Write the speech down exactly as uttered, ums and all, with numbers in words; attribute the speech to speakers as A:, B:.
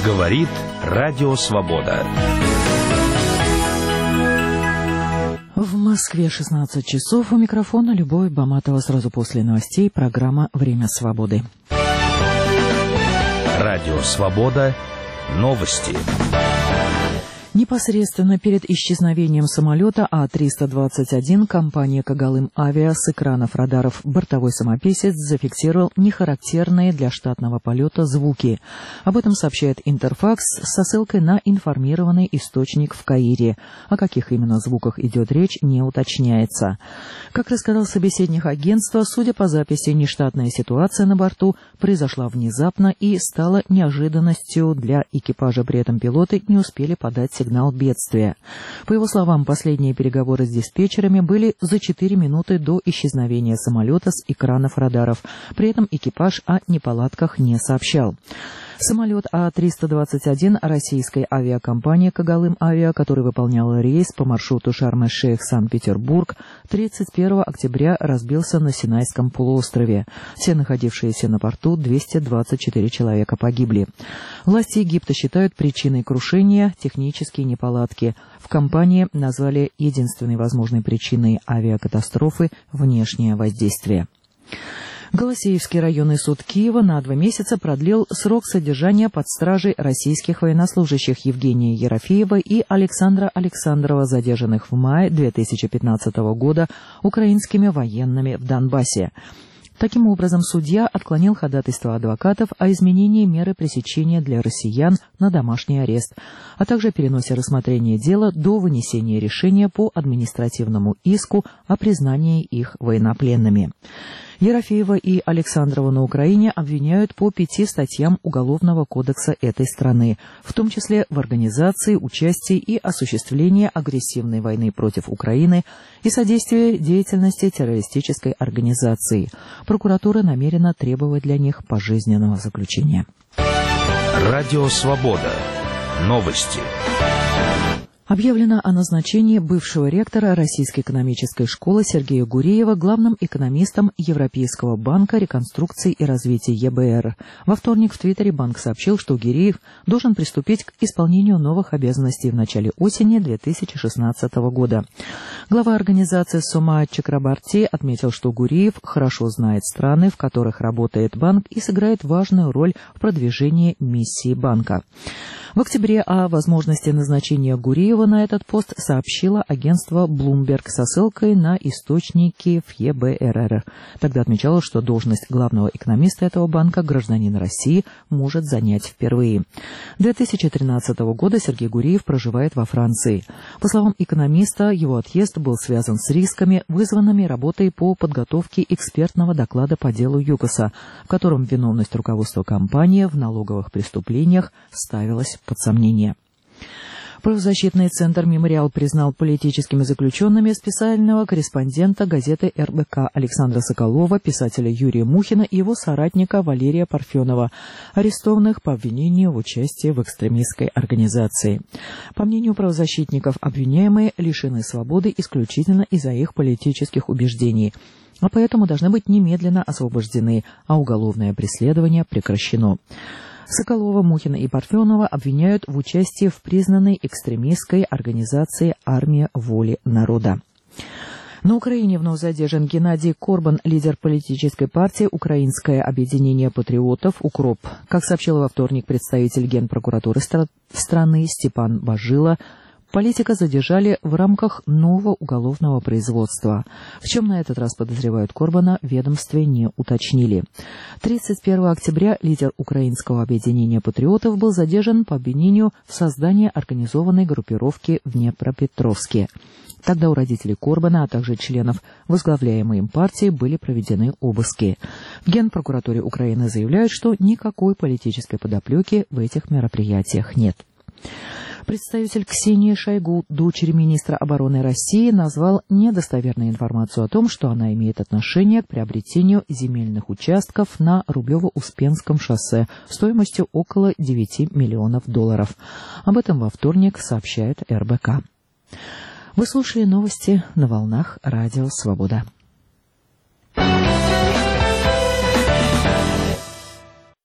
A: Говорит Радио Свобода.
B: В Москве шестнадцать часов. У микрофона Любовь Баматова. Сразу после новостей программа «Время свободы».
A: Радио Свобода. Новости.
B: Непосредственно перед исчезновением самолета А триста двадцать один компания «Когалым Авиа» с экранов радаров бортовой самописец зафиксировал нехарактерные для штатного полета звуки. Об этом сообщает Интерфакс со ссылкой на информированный источник в Каире. О каких именно звуках идет речь, не уточняется. Как рассказал собеседник агентства, судя по записи, нештатная ситуация на борту произошла внезапно и стала неожиданностью для экипажа. При этом пилоты не успели подать сигнал. Сигнал бедствия. По его словам, последние переговоры с диспетчерами были за четыре минуты до исчезновения самолета с экранов радаров. При этом экипаж о неполадках не сообщал. Самолет А триста двадцать один российской авиакомпании «Когалым Авиа», который выполнял рейс по маршруту Шарм-эль-Шейх Санкт-Петербург, тридцать первого октября разбился на Синайском полуострове. Все находившиеся на борту двести двадцать четыре человека погибли. Власти Египта считают причиной крушения технические неполадки. В компании назвали единственной возможной причиной авиакатастрофы внешнее воздействие. Голосеевский районный суд Киева на два месяца продлил срок содержания под стражей российских военнослужащих Евгения Ерофеева и Александра Александрова, задержанных в мае две тысячи пятнадцатого года украинскими военными в Донбассе. Таким образом, судья отклонил ходатайство адвокатов о изменении меры пресечения для россиян на домашний арест, а также переносе рассмотрения дела до вынесения решения по административному иску о признании их военнопленными. Ерофеева и Александрова на Украине обвиняют по пяти статьям Уголовного кодекса этой страны, в том числе в организации, участии и осуществлении агрессивной войны против Украины и содействии деятельности террористической организации. Прокуратура намерена требовать для них пожизненного заключения.
A: Радио Свобода. Новости.
B: Объявлено о назначении бывшего ректора Российской экономической школы Сергея Гуреева главным экономистом Европейского банка реконструкции и развития Е Б Р. Во вторник в Твиттере банк сообщил, что Гуреев должен приступить к исполнению новых обязанностей в начале осени две тысячи шестнадцатого года. Глава организации Сома Чакрабарти отметил, что Гуреев хорошо знает страны, в которых работает банк, и сыграет важную роль в продвижении миссии банка. В октябре о возможности назначения Гуреева на этот пост сообщило агентство Bloomberg со ссылкой на источники в Е Б Р Р. Тогда отмечалось, что должность главного экономиста этого банка гражданин России может занять впервые. две тысячи тринадцатого года Сергей Гуреев проживает во Франции. По словам экономиста, его отъезд был связан с рисками, вызванными работой по подготовке экспертного доклада по делу ЮКОСа, в котором виновность руководства компании в налоговых преступлениях ставилась под сомнение. Правозащитный центр «Мемориал» признал политическими заключенными специального корреспондента газеты Эр Бэ Ка Александра Соколова, писателя Юрия Мухина и его соратника Валерия Парфенова, арестованных по обвинению в участии в экстремистской организации. По мнению правозащитников, обвиняемые лишены свободы исключительно из-за их политических убеждений, а поэтому должны быть немедленно освобождены, а уголовное преследование прекращено. Соколова, Мухина и Парфенова обвиняют в участии в признанной экстремистской организации «Армия воли народа». На Украине вновь задержан Геннадий Корбан, лидер политической партии «Украинское объединение патриотов» УКРОП. Как сообщил во вторник представитель Генпрокуратуры страны Степан Бажила, политика задержали в рамках нового уголовного производства. В чем на этот раз подозревают Корбана, в ведомстве не уточнили. тридцать первого октября лидер Украинского объединения патриотов был задержан по обвинению в создании организованной группировки в Днепропетровске. Тогда у родителей Корбана, а также членов возглавляемой им партии были проведены обыски. В Генпрокуратуре Украины заявляют, что никакой политической подоплеки в этих мероприятиях нет. Представитель Ксении Шойгу, дочери министра обороны России, назвал недостоверной информацию о том, что она имеет отношение к приобретению земельных участков на Рублево-Успенском шоссе стоимостью около девяти миллионов долларов. Об этом во вторник сообщает Эр Бэ Ка. Вы слушали новости на волнах Радио Свобода.